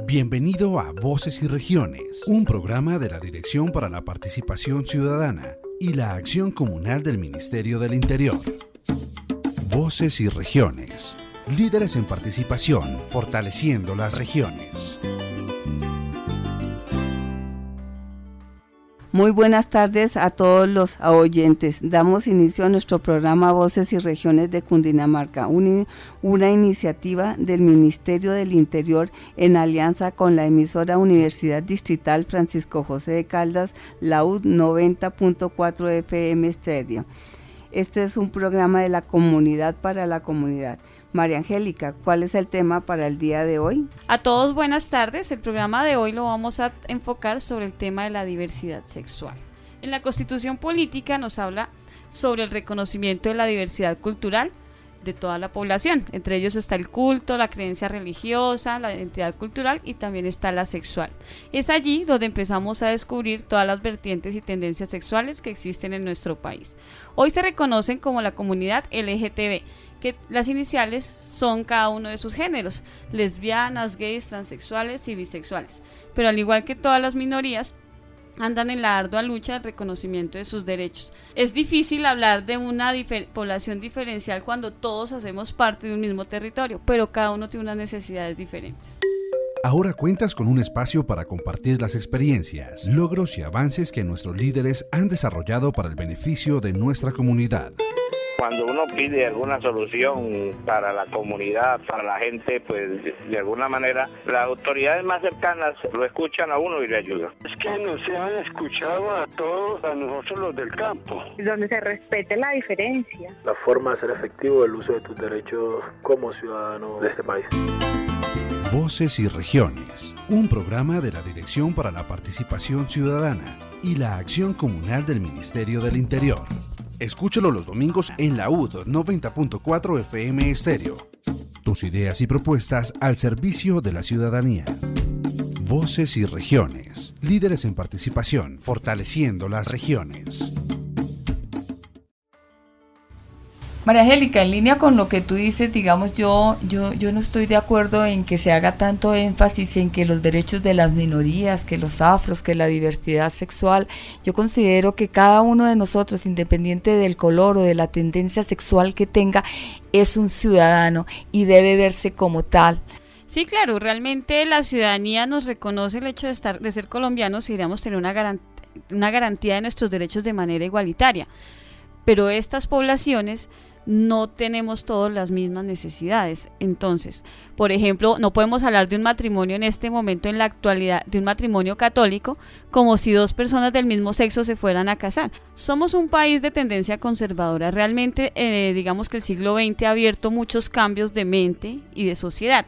Bienvenido a Voces y Regiones, un programa de la Dirección para la Participación Ciudadana y la Acción Comunal del Ministerio del Interior. Voces y Regiones, líderes en participación, fortaleciendo las regiones. Muy buenas tardes a todos los oyentes. Damos inicio a nuestro programa Voces y Regiones de Cundinamarca, una iniciativa del Ministerio del Interior en alianza con la emisora Universidad Distrital Francisco José de Caldas, Laúd 90.4 FM Estéreo. Este es un programa de la comunidad para la comunidad. María Angélica, ¿cuál es el tema para el día de hoy? A todos buenas tardes. El programa de hoy lo vamos a enfocar sobre el tema de la diversidad sexual. En la Constitución Política nos habla sobre el reconocimiento de la diversidad cultural de toda la población. Entre ellos está el culto, la creencia religiosa, la identidad cultural y también está la sexual. Es allí donde empezamos a descubrir todas las vertientes y tendencias sexuales que existen en nuestro país. Hoy se reconocen como la comunidad LGTB, que las iniciales son cada uno de sus géneros: lesbianas, gays, transexuales y bisexuales. Pero al igual que todas las minorías, andan en la ardua lucha del reconocimiento de sus derechos. Es difícil hablar de una población diferencial cuando todos hacemos parte de un mismo territorio, pero cada uno tiene unas necesidades diferentes. Ahora cuentas con un espacio para compartir las experiencias, logros y avances que nuestros líderes han desarrollado para el beneficio de nuestra comunidad. Cuando uno pide alguna solución para la comunidad, para la gente, pues de alguna manera las autoridades más cercanas lo escuchan a uno y le ayudan. Es que nos han escuchado a todos, a nosotros los del campo. Donde se respete la diferencia. La forma de hacer efectivo el uso de tus derechos como ciudadano de este país. Voces y Regiones, un programa de la Dirección para la Participación Ciudadana y la Acción Comunal del Ministerio del Interior. Escúchalo los domingos en Laúd 90.4 FM Estéreo. Tus ideas y propuestas al servicio de la ciudadanía. Voces y Regiones, líderes en participación, fortaleciendo las regiones. María Angélica, en línea con lo que tú dices, digamos, yo no estoy de acuerdo en que se haga tanto énfasis en que los derechos de las minorías, que los afros, que la diversidad sexual. Yo considero que cada uno de nosotros, independiente del color o de la tendencia sexual que tenga, es un ciudadano y debe verse como tal. Sí, claro, realmente la ciudadanía nos reconoce el hecho de ser colombianos y deberíamos tener una garantía de nuestros derechos de manera igualitaria. Pero estas poblaciones no tenemos todas las mismas necesidades. Entonces, por ejemplo, no podemos hablar de un matrimonio en este momento, en la actualidad, de un matrimonio católico, como si dos personas del mismo sexo se fueran a casar. Somos un país de tendencia conservadora. Realmente, digamos que el siglo XX ha abierto muchos cambios de mente y de sociedad.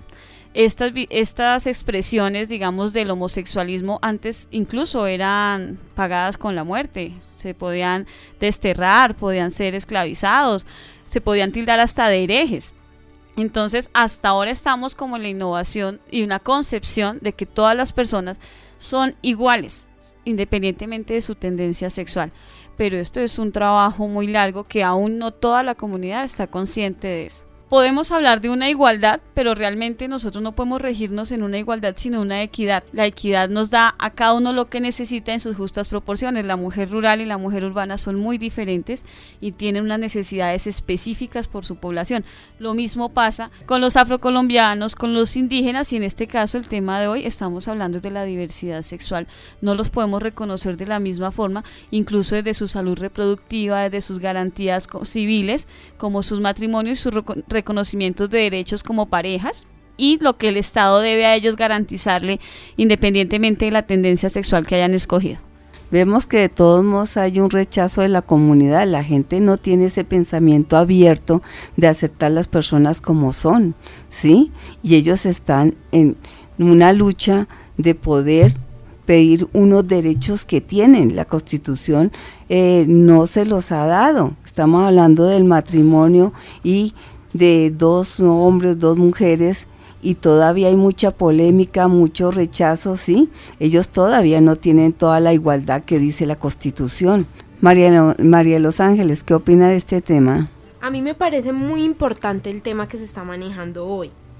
Estas expresiones, digamos, del homosexualismo antes incluso eran pagadas con la muerte. Se podían desterrar, podían ser esclavizados, se podían tildar hasta de herejes. Entonces, hasta ahora estamos como en la innovación y una concepción de que todas las personas son iguales, independientemente de su tendencia sexual. Pero esto es un trabajo muy largo que aún no toda la comunidad está consciente de eso. Podemos hablar de una igualdad, pero realmente nosotros no podemos regirnos en una igualdad, sino una equidad. La equidad nos da a cada uno lo que necesita en sus justas proporciones. La mujer rural y la mujer urbana son muy diferentes y tienen unas necesidades específicas por su población. Lo mismo pasa con los afrocolombianos, con los indígenas, y en este caso el tema de hoy estamos hablando de la diversidad sexual. No los podemos reconocer de la misma forma, incluso desde su salud reproductiva, desde sus garantías civiles, como sus matrimonios y sus reconocimientos de derechos como parejas, y lo que el Estado debe a ellos garantizarle independientemente de la tendencia sexual que hayan escogido. Vemos que de todos modos hay un rechazo de la comunidad. La gente no tiene ese pensamiento abierto de aceptar las personas como son, ¿sí? Y ellos están en una lucha de poder pedir unos derechos que tienen. La Constitución no se los ha dado. Estamos hablando del matrimonio y de dos hombres, dos mujeres, y todavía hay mucha polémica, mucho rechazo, ¿sí? Ellos todavía no tienen toda la igualdad que dice la Constitución. María de los Ángeles, ¿qué opina de este tema? A mí me parece muy importante el tema que se está manejando hoy.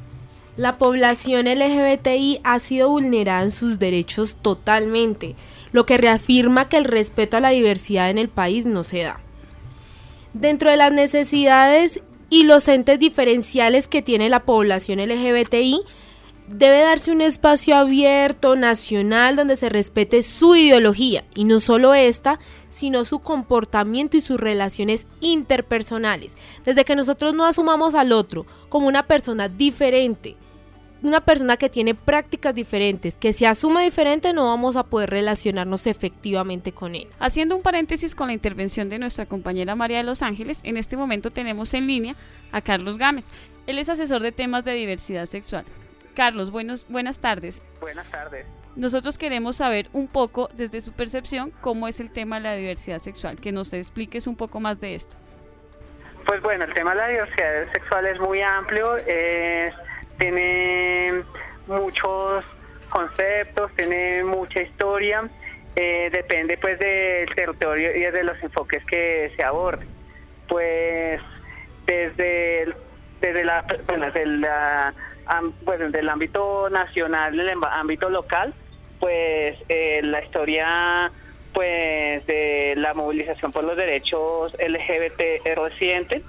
La población LGBTI ha sido vulnerada en sus derechos totalmente, lo que reafirma que el respeto a la diversidad en el país no se da. Dentro de las necesidades y los entes diferenciales que tiene la población LGBTI, debe darse un espacio abierto, nacional, donde se respete su ideología, y no solo esta, sino su comportamiento y sus relaciones interpersonales. Desde que nosotros no asumamos al otro como una persona diferente, una persona que tiene prácticas diferentes, que se asume diferente, no vamos a poder relacionarnos efectivamente con él. Haciendo un paréntesis con la intervención de nuestra compañera María de los Ángeles, en este momento tenemos en línea a Carlos Gámez. Él es asesor de temas de diversidad sexual. Carlos, buenas tardes. Buenas tardes. Nosotros queremos saber un poco, desde su percepción, cómo es el tema de la diversidad sexual, que nos expliques un poco más de esto. Pues bueno, el tema de la diversidad sexual es muy amplio, tiene muchos conceptos, tiene mucha historia, depende pues del territorio y de los enfoques que se aborden. Pues desde el ámbito nacional, del ámbito local, pues la historia pues de la movilización por los derechos LGBT es reciente.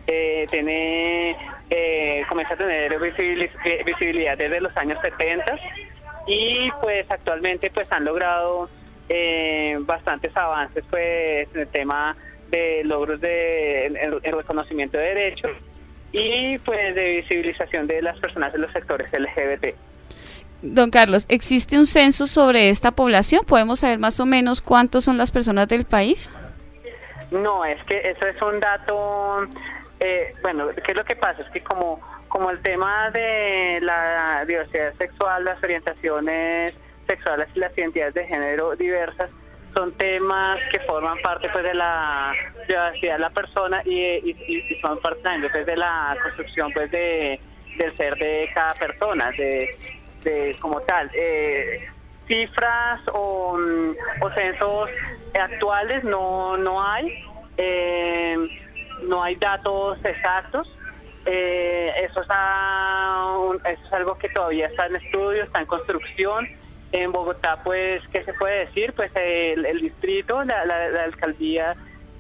Comienza a tener visibilidad desde los años 70 y pues actualmente pues han logrado bastantes avances pues en el tema de logros de el reconocimiento de derechos y pues de visibilización de las personas de los sectores LGBT. Don Carlos, ¿existe un censo sobre esta población? ¿Podemos saber más o menos cuántos son las personas del país? No, es que eso es un dato. Bueno, ¿qué es lo que pasa? Es que como el tema de la diversidad sexual, las orientaciones sexuales y las identidades de género diversas son temas que forman parte pues de la privacidad de la persona y son parte también pues, de la construcción pues del ser de cada persona, de como tal. Cifras o censos actuales no hay. No hay datos exactos, eso es algo que todavía está en estudio, está en construcción. En Bogotá, pues, ¿qué se puede decir? Pues el distrito, la alcaldía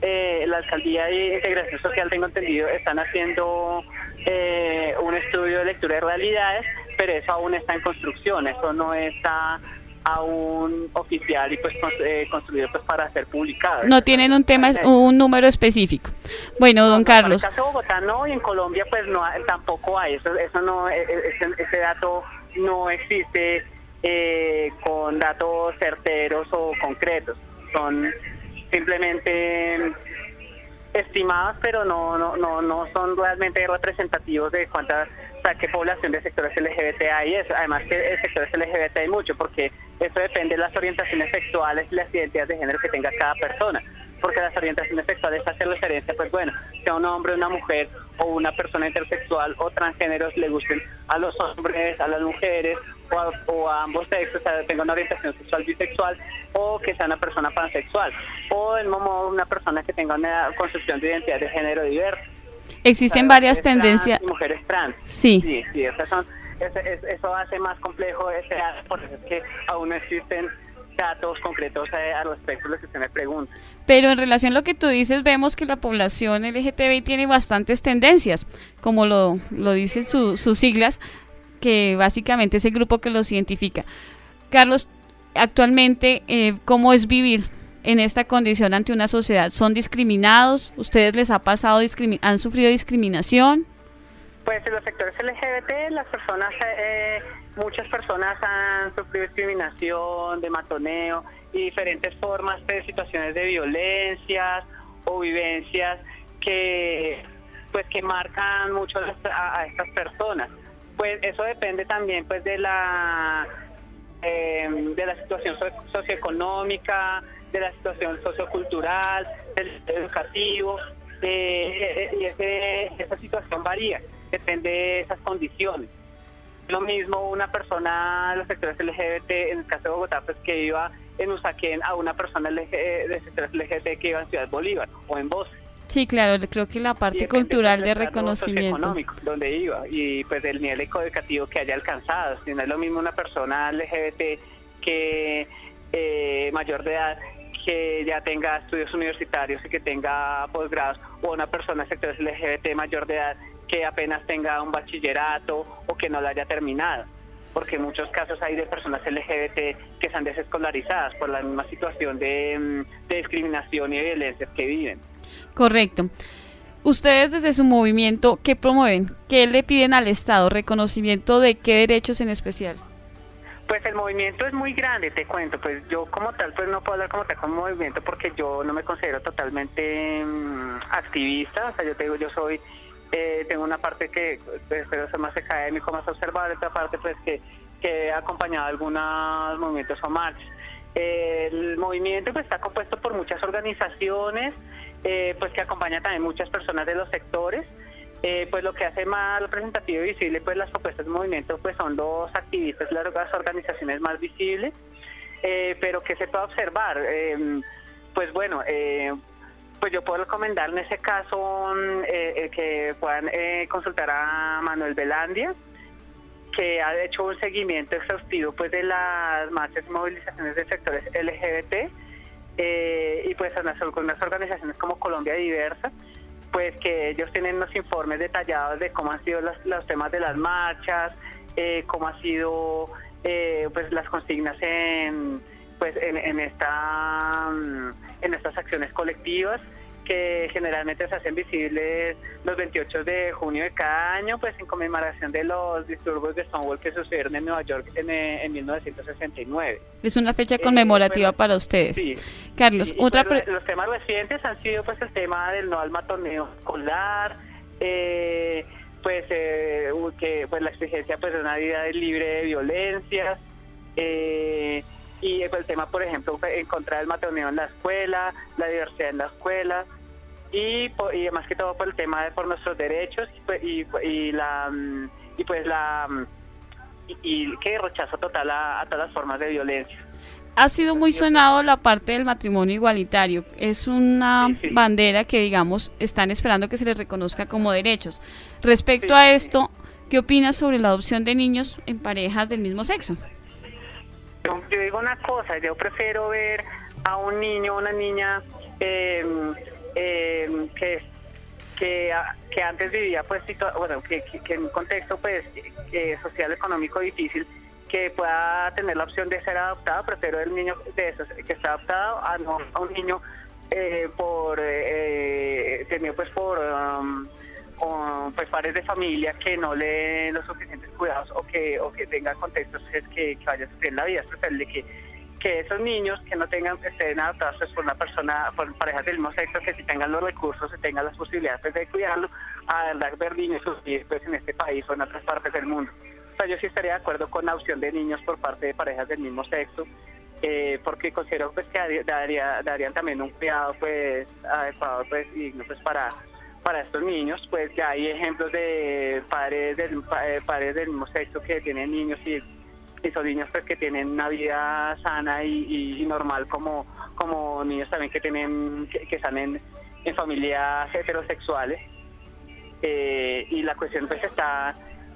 de Integración Social, tengo entendido, están haciendo un estudio de lectura de realidades, pero eso aún está en construcción, eso no está aún oficial y pues construido pues para ser publicado. No tienen un número específico. Bueno, don Carlos. En el caso de Bogotá no, y en Colombia pues no, tampoco hay, eso no, ese dato no existe con datos certeros o concretos, son simplemente estimados, pero no son realmente representativos de qué población de sectores LGBT hay. Además que de sectores LGBT hay mucho, porque eso depende de las orientaciones sexuales y las identidades de género que tenga cada persona, porque las orientaciones sexuales hacen referencia, pues bueno, sea un hombre, una mujer o una persona intersexual o transgéneros le gusten a los hombres, a las mujeres o a ambos sexos, o sea, tenga una orientación sexual bisexual, o que sea una persona pansexual, o del mismo modo una persona que tenga una construcción de identidad de género diversa. Existen varias tendencias. Mujeres trans. Sí. Eso hace más complejo ese dato, por eso es que aún no existen datos concretos al respecto de lo que usted me pregunta. Pero en relación a lo que tú dices, vemos que la población LGTBI tiene bastantes tendencias, como lo dicen sus siglas, que básicamente es el grupo que los identifica. Carlos, actualmente, ¿cómo es vivir en esta condición ante una sociedad? ¿Son discriminados? ¿Ustedes les ha pasado, han sufrido discriminación? Pues en los sectores LGBT, muchas personas han sufrido discriminación, de matoneo y diferentes formas de situaciones de violencias o vivencias que marcan mucho a estas personas. Pues eso depende también pues de la situación socioeconómica, de la situación sociocultural, del sistema educativo, y esa situación varía, depende de esas condiciones. Lo mismo una persona de los sectores LGBT, en el caso de Bogotá, pues que iba en Usaquén, a una persona de sectores LGBT que iba en Ciudad Bolívar o en Voz. Sí, claro, creo que la parte cultural de reconocimiento. Económico, donde iba, y pues el nivel educativo que haya alcanzado. Si no es lo mismo una persona LGBT que mayor de edad, que ya tenga estudios universitarios y que tenga posgrados, o una persona de sectores LGBT mayor de edad que apenas tenga un bachillerato o que no lo haya terminado. Porque en muchos casos hay de personas LGBT que están desescolarizadas por la misma situación de discriminación y violencia que viven. Correcto. Ustedes desde su movimiento, ¿qué promueven? ¿Qué le piden al Estado? ¿Reconocimiento de qué derechos en especial? Pues el movimiento es muy grande, te cuento. Pues yo como tal, pues no puedo hablar como tal como movimiento porque yo no me considero totalmente activista. O sea, yo te digo, yo soy... tengo una parte que espero ser más académico, más observador, otra parte pues que he acompañado algunos movimientos o marchas. El movimiento pues está compuesto por muchas organizaciones, pues que acompañan también muchas personas de los sectores. Pues lo que hace más representativo y visible pues las propuestas del movimiento pues son los activistas, las organizaciones más visibles, pero que se puede observar, pues bueno, pues yo puedo recomendar en ese caso que puedan consultar a Manuel Velandia, que ha hecho un seguimiento exhaustivo pues de las marchas y movilizaciones de sectores LGBT, y pues con unas organizaciones como Colombia Diversa, pues que ellos tienen unos informes detallados de cómo han sido los temas de las marchas, cómo ha sido pues las consignas en estas acciones colectivas que generalmente se hacen visibles los 28 de junio de cada año, pues en conmemoración de los disturbios de Stonewall que sucedieron en Nueva York en 1969. Es una fecha conmemorativa para ustedes. Sí. Carlos, los temas recientes han sido pues el tema del no al matoneo escolar, que pues la exigencia pues de una vida libre de violencias, y el tema, por ejemplo, en contra del matoneo en la escuela, la diversidad en la escuela, y más que todo por el tema de por nuestros derechos y que rechazo total a todas las formas de violencia. Ha sido muy sonado la parte del matrimonio igualitario. Es una bandera que, digamos, están esperando que se les reconozca como derechos. Respecto a esto, ¿qué opinas sobre la adopción de niños en parejas del mismo sexo? Yo digo una cosa, yo prefiero ver a un niño o una niña que antes vivía pues que en un contexto pues social económico difícil, que pueda tener la opción de ser adoptado. Prefiero el niño de esos que está adoptado a un niño tenido pues por pues padres de familia que no le den los suficientes cuidados o que tengan contextos que vaya a sufrir en la vida. Es preferible que esos niños que no estén adoptados pues, por parejas del mismo sexo, que si tengan los recursos, si tengan las posibilidades de cuidarlo, a ver niños sufrir pues en este país o en otras partes del mundo. O sea, yo sí estaría de acuerdo con la adopción de niños por parte de parejas del mismo sexo, porque considero pues que darían también un cuidado pues adecuado pues digno pues para estos niños. Pues ya hay ejemplos de padres del mismo sexo que tienen niños y son niños pues que tienen una vida sana y normal como niños también que están en familias heterosexuales, y la cuestión pues está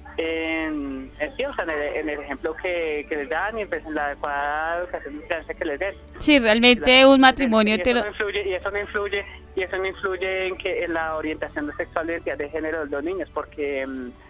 en el ejemplo que les dan y pues en la adecuada educación y crianza que les den. Sí, realmente un matrimonio hetero... Y eso no influye en la orientación sexual y identidad de género de los niños, porque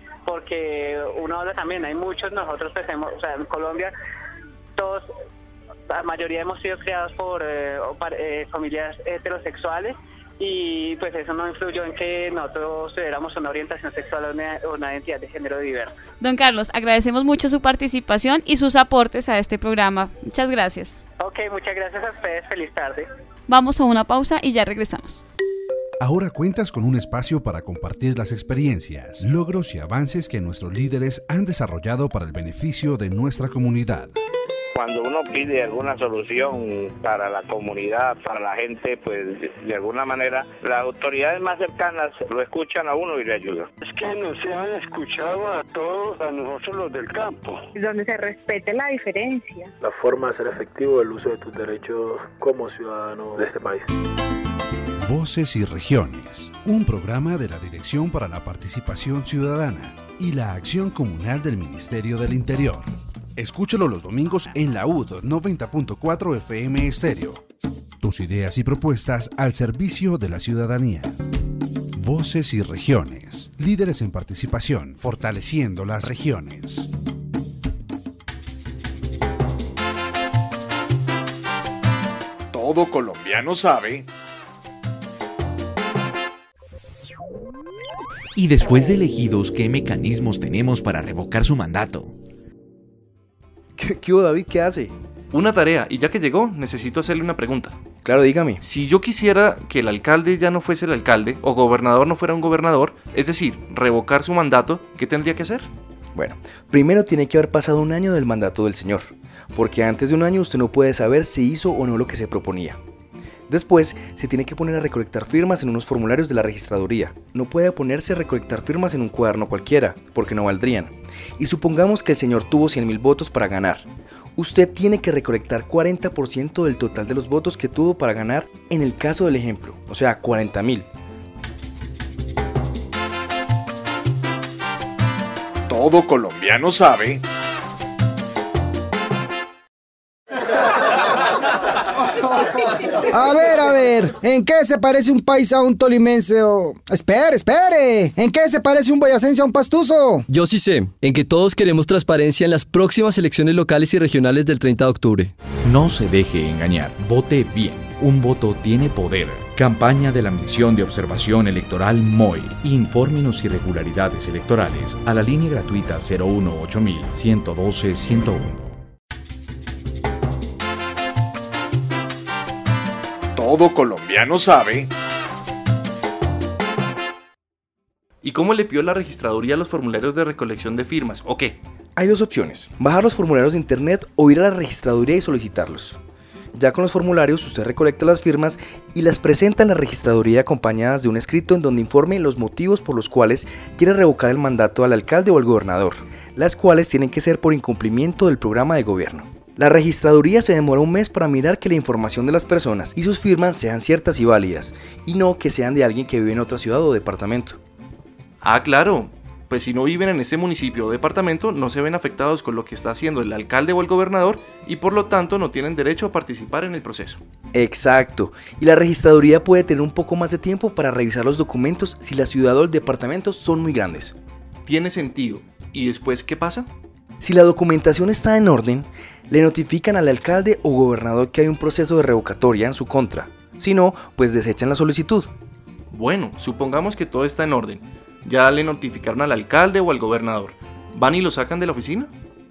uno habla también, hay muchos, nosotros pues en Colombia todos, la mayoría hemos sido criados por familias heterosexuales, y pues eso no influyó en que nosotros tuviéramos una orientación sexual o una identidad de género diversa. Don Carlos, agradecemos mucho su participación y sus aportes a este programa. Muchas gracias. Ok, muchas gracias a ustedes. Feliz tarde. Vamos a una pausa y ya regresamos. Ahora cuentas con un espacio para compartir las experiencias, logros y avances que nuestros líderes han desarrollado para el beneficio de nuestra comunidad. Cuando uno pide alguna solución para la comunidad, para la gente, pues de alguna manera las autoridades más cercanas lo escuchan a uno y le ayudan. Es que nos han escuchado a todos, a nosotros los del campo. Donde se respete la diferencia. La forma de hacer efectivo el uso de tus derechos como ciudadano de este país. Voces y Regiones, un programa de la Dirección para la Participación Ciudadana y la Acción Comunal del Ministerio del Interior. Escúchalo los domingos en la UD 90.4 FM Estéreo. Tus ideas y propuestas al servicio de la ciudadanía. Voces y Regiones, líderes en participación, fortaleciendo las regiones. Todo colombiano sabe. Y después de elegidos, ¿qué mecanismos tenemos para revocar su mandato? ¿Qué hubo, David? ¿Qué hace? Una tarea, y ya que llegó, necesito hacerle una pregunta. Claro, dígame. Si yo quisiera que el alcalde ya no fuese el alcalde, o gobernador no fuera un gobernador, es decir, revocar su mandato, ¿qué tendría que hacer? Bueno, primero tiene que haber pasado un año del mandato del señor, porque antes de un año usted no puede saber si hizo o no lo que se proponía. Después, se tiene que poner a recolectar firmas en unos formularios de la registraduría. No puede ponerse a recolectar firmas en un cuaderno cualquiera, porque no valdrían. Y supongamos que el señor tuvo 100.000 votos para ganar. Usted tiene que recolectar 40% del total de los votos que tuvo para ganar en el caso del ejemplo, o sea, 40.000. Todo colombiano sabe. A ver, ¿en qué se parece un paisa a un tolimense o...? Espere, ¿en qué se parece un boyacense a un pastuso? Yo sí sé, en que todos queremos transparencia en las próximas elecciones locales y regionales del 30 de octubre. No se deje engañar, vote bien, un voto tiene poder. Campaña de la Misión de Observación Electoral MOE. Infórmenos irregularidades electorales a la línea gratuita 018-112-101. Todo colombiano sabe. ¿Y cómo le pidió la registraduría los formularios de recolección de firmas? ¿O qué? Hay dos opciones, bajar los formularios de internet o ir a la registraduría y solicitarlos. Ya con los formularios usted recolecta las firmas y las presenta en la registraduría acompañadas de un escrito en donde informe los motivos por los cuales quiere revocar el mandato al alcalde o al gobernador, las cuales tienen que ser por incumplimiento del programa de gobierno. La registraduría se demora un mes para mirar que la información de las personas y sus firmas sean ciertas y válidas, y no que sean de alguien que vive en otra ciudad o departamento. Ah, claro. Pues si no viven en ese municipio o departamento, no se ven afectados con lo que está haciendo el alcalde o el gobernador y por lo tanto no tienen derecho a participar en el proceso. Exacto. Y la registraduría puede tener un poco más de tiempo para revisar los documentos si la ciudad o el departamento son muy grandes. Tiene sentido. ¿Y después qué pasa? Si la documentación está en orden, le notifican al alcalde o gobernador que hay un proceso de revocatoria en su contra. Si no, pues desechan la solicitud. Bueno, supongamos que todo está en orden. Ya le notificaron al alcalde o al gobernador. ¿Van y lo sacan de la oficina?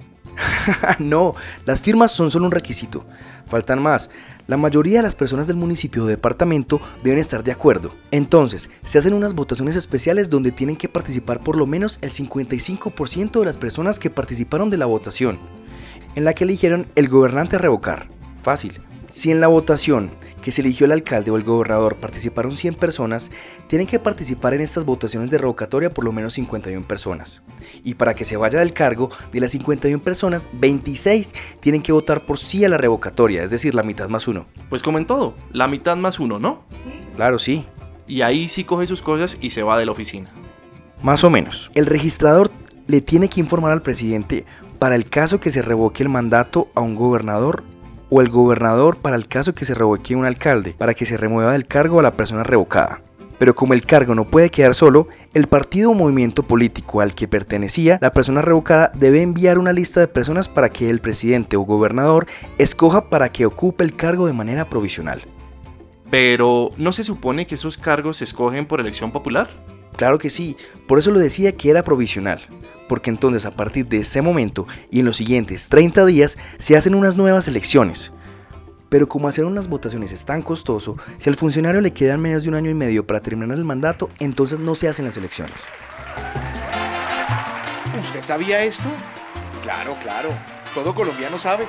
No, las firmas son solo un requisito. Faltan más. La mayoría de las personas del municipio o departamento deben estar de acuerdo. Entonces, se hacen unas votaciones especiales donde tienen que participar por lo menos el 55% de las personas que participaron de la votación, en la que eligieron el gobernante a revocar. Fácil. Si en la votación que se eligió el alcalde o el gobernador participaron 100 personas, tienen que participar en estas votaciones de revocatoria por lo menos 51 personas. Y para que se vaya del cargo, de las 51 personas, 26 tienen que votar por sí a la revocatoria, es decir, la mitad más uno. Pues como en todo, la mitad más uno, ¿no? Sí. Claro, sí. Y ahí sí coge sus cosas y se va de la oficina. Más o menos. El registrador le tiene que informar al presidente para el caso que se revoque el mandato a un gobernador o el gobernador para el caso que se revoque un alcalde, para que se remueva del cargo a la persona revocada. Pero como el cargo no puede quedar solo, el partido o movimiento político al que pertenecía la persona revocada debe enviar una lista de personas para que el presidente o gobernador escoja para que ocupe el cargo de manera provisional. Pero, ¿no se supone que esos cargos se escogen por elección popular? Claro que sí, por eso lo decía que era provisional. Porque entonces a partir de ese momento y en los siguientes 30 días se hacen unas nuevas elecciones. Pero como hacer unas votaciones es tan costoso, si al funcionario le quedan menos de 1 año y medio para terminar el mandato, entonces no se hacen las elecciones. ¿Usted sabía esto? Claro, todo colombiano sabe.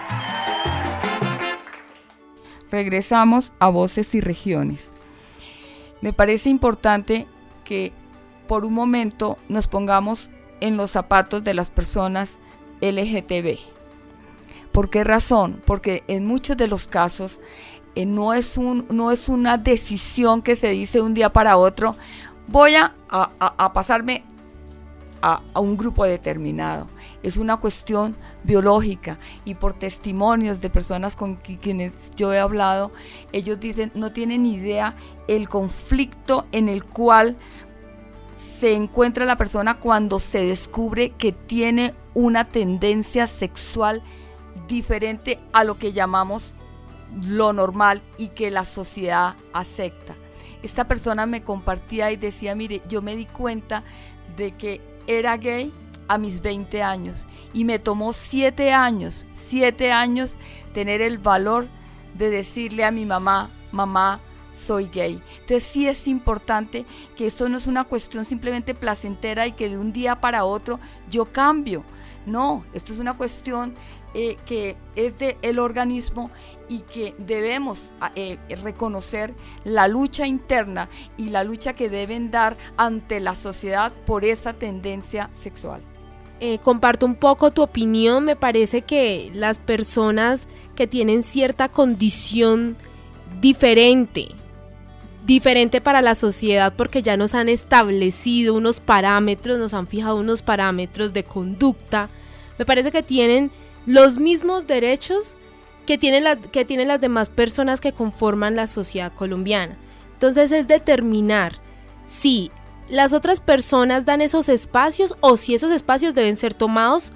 Regresamos a Voces y Regiones. Me parece importante que por un momento nos pongamos en los zapatos de las personas LGTB. ¿Por qué razón? Porque en muchos de los casos no es una decisión que se dice de un día para otro, voy a pasarme a un grupo determinado. Es una cuestión biológica, y por testimonios de personas con quienes yo he hablado, ellos dicen, no tienen idea el conflicto en el cual se encuentra la persona cuando se descubre que tiene una tendencia sexual diferente a lo que llamamos lo normal y que la sociedad acepta. Esta persona me compartía y decía, mire, yo me di cuenta de que era gay a mis 20 años y me tomó 7 años tener el valor de decirle a mi mamá, soy gay. Entonces sí es importante que esto no es una cuestión simplemente placentera y que de un día para otro yo cambio. No, esto es una cuestión que es del organismo y que debemos reconocer la lucha interna y la lucha que deben dar ante la sociedad por esa tendencia sexual. Comparto un poco tu opinión. Me parece que las personas que tienen cierta condición diferente para la sociedad, porque ya nos han establecido unos parámetros, nos han fijado unos parámetros de conducta, me parece que tienen los mismos derechos que tienen las demás personas que conforman la sociedad colombiana. Entonces es determinar si las otras personas dan esos espacios o si esos espacios deben ser tomados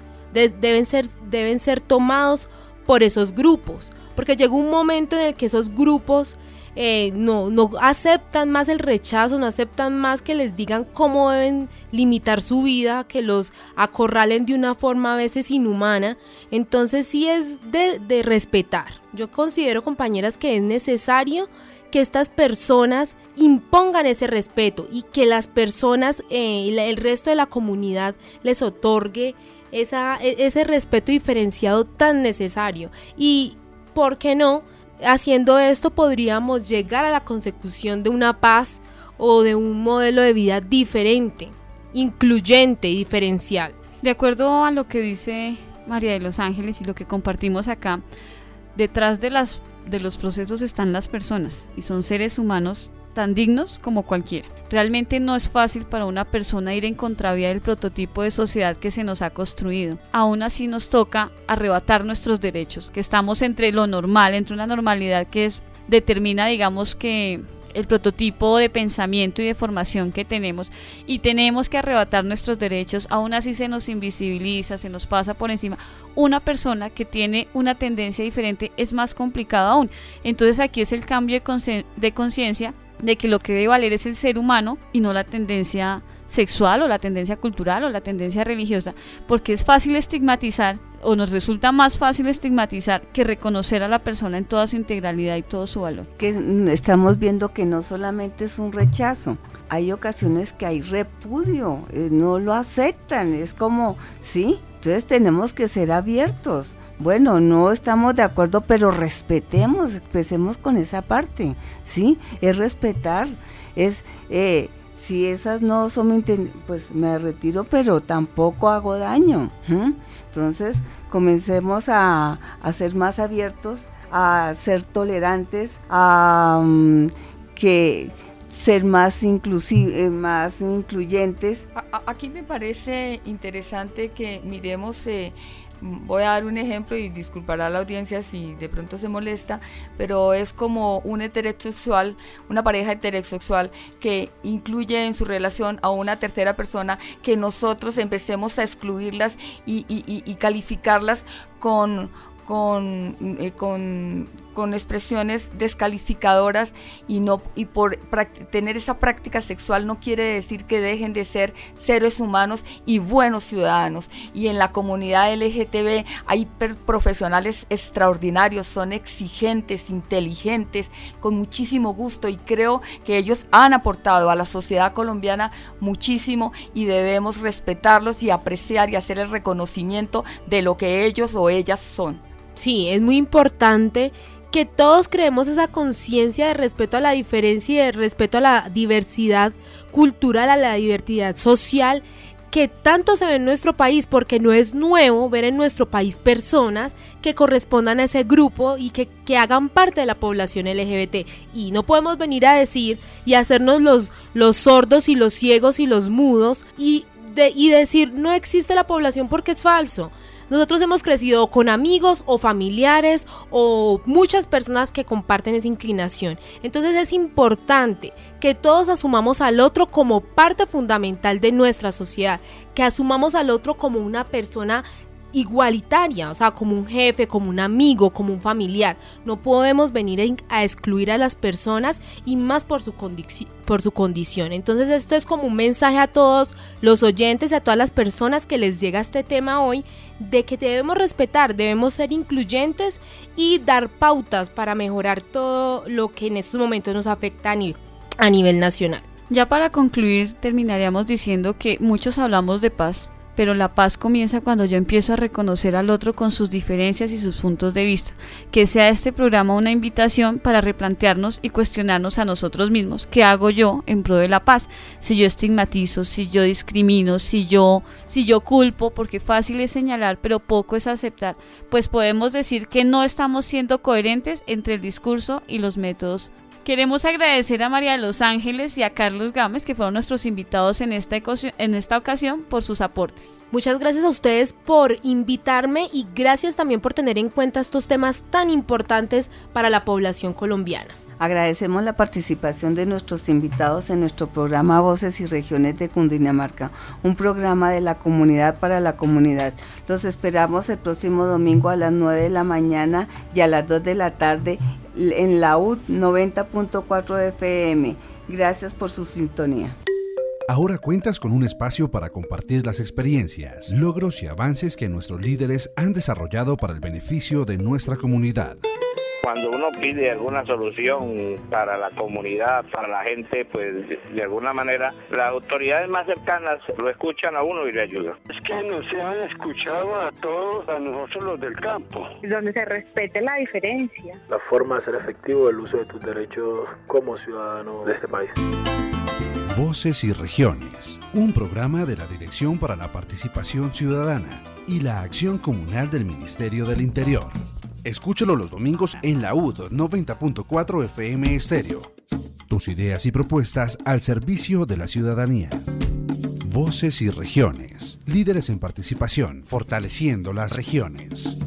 por esos grupos, porque llega un momento en el que esos grupos no aceptan más el rechazo, no aceptan más que les digan cómo deben limitar su vida, que los acorralen de una forma a veces inhumana. Entonces sí es de respetar. Yo considero, compañeras, que es necesario que estas personas impongan ese respeto y que las personas, el resto de la comunidad les otorgue ese respeto diferenciado tan necesario. Y, ¿por qué no? Haciendo esto podríamos llegar a la consecución de una paz o de un modelo de vida diferente, incluyente y diferencial. De acuerdo a lo que dice María de los Ángeles y lo que compartimos acá, detrás de los procesos están las personas y son seres humanos tan dignos como cualquiera. Realmente no es fácil para una persona ir en contravía del prototipo de sociedad que se nos ha construido. Aún así nos toca arrebatar nuestros derechos, que estamos entre lo normal, entre una normalidad que determina, digamos, que el prototipo de pensamiento y de formación que tenemos, y tenemos que arrebatar nuestros derechos. Aún así se nos invisibiliza, se nos pasa por encima. Una persona que tiene una tendencia diferente es más complicado aún. Entonces aquí es el cambio de conciencia de que lo que debe valer es el ser humano y no la tendencia sexual o la tendencia cultural o la tendencia religiosa, porque es fácil estigmatizar, o nos resulta más fácil estigmatizar que reconocer a la persona en toda su integralidad y todo su valor. Que estamos viendo que no solamente es un rechazo, hay ocasiones que hay repudio, no lo aceptan, es como, sí, entonces tenemos que ser abiertos. Bueno, no estamos de acuerdo, pero respetemos, empecemos con esa parte, ¿sí? Es respetar, si esas no son pues me retiro, pero tampoco hago daño. Entonces, comencemos a ser más abiertos, a ser tolerantes, a ser más más incluyentes. Aquí me parece interesante que miremos, voy a dar un ejemplo y disculpará a la audiencia si de pronto se molesta, pero es como una pareja heterosexual que incluye en su relación a una tercera persona, que nosotros empecemos a excluirlas y calificarlas con expresiones descalificadoras y por tener esa práctica sexual no quiere decir que dejen de ser seres humanos y buenos ciudadanos. Y en la comunidad LGTB hay profesionales extraordinarios, son exigentes, inteligentes, con muchísimo gusto, y creo que ellos han aportado a la sociedad colombiana muchísimo y debemos respetarlos y apreciar y hacer el reconocimiento de lo que ellos o ellas son. Sí, es muy importante que todos creemos esa conciencia de respeto a la diferencia y de respeto a la diversidad cultural, a la diversidad social, que tanto se ve en nuestro país, porque no es nuevo ver en nuestro país personas que correspondan a ese grupo y que hagan parte de la población LGBT. Y no podemos venir a decir y hacernos los sordos y los ciegos y los mudos y decir no existe la población porque es falso. Nosotros hemos crecido con amigos o familiares o muchas personas que comparten esa inclinación. Entonces es importante que todos asumamos al otro como parte fundamental de nuestra sociedad, que asumamos al otro como una persona igualitaria, o sea, como un jefe, como un amigo, como un familiar. No podemos venir a excluir a las personas y más por su condición. Entonces esto es como un mensaje a todos los oyentes y a todas las personas que les llega este tema hoy, de que debemos respetar, debemos ser incluyentes y dar pautas para mejorar todo lo que en estos momentos nos afecta a nivel nacional. Ya para concluir, terminaríamos diciendo que muchos hablamos de paz, pero la paz comienza cuando yo empiezo a reconocer al otro con sus diferencias y sus puntos de vista. Que sea este programa una invitación para replantearnos y cuestionarnos a nosotros mismos. ¿Qué hago yo en pro de la paz? Si yo estigmatizo, si yo discrimino, si yo culpo, porque fácil es señalar, pero poco es aceptar, pues podemos decir que no estamos siendo coherentes entre el discurso y los métodos. Queremos agradecer a María de los Ángeles y a Carlos Gámez, que fueron nuestros invitados en esta ocasión, por sus aportes. Muchas gracias a ustedes por invitarme y gracias también por tener en cuenta estos temas tan importantes para la población colombiana. Agradecemos la participación de nuestros invitados en nuestro programa Voces y Regiones de Cundinamarca, un programa de la comunidad para la comunidad. Los esperamos el próximo domingo a las 9 de la mañana y a las 2 de la tarde en la UD 90.4 FM. Gracias por su sintonía. Ahora cuentas con un espacio para compartir las experiencias, logros y avances que nuestros líderes han desarrollado para el beneficio de nuestra comunidad. Cuando uno pide alguna solución para la comunidad, para la gente, pues de alguna manera las autoridades más cercanas lo escuchan a uno y le ayudan. Es que nos han escuchado a todos, a nosotros los del campo. Donde se respete la diferencia. La forma de hacer efectivo el uso de tus derechos como ciudadano de este país. Voces y Regiones, un programa de la Dirección para la Participación Ciudadana y la Acción Comunal del Ministerio del Interior. Escúchalo los domingos en la UD 90.4 FM Estéreo. Tus ideas y propuestas al servicio de la ciudadanía. Voces y Regiones, líderes en participación, fortaleciendo las regiones.